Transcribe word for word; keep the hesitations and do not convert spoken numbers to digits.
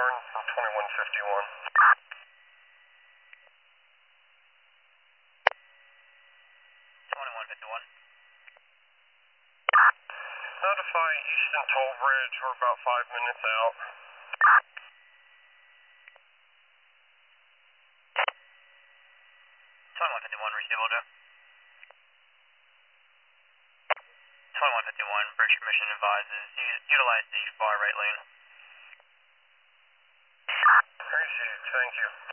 turn from twenty-one fifty-one. twenty-one fifty-one. Notify Easton Toll Bridge, we're about five minutes out. twenty-one fifty-one, receive order. twenty-one fifty-one, bridge commission advises, use, utilize the far right lane. Received, thank you.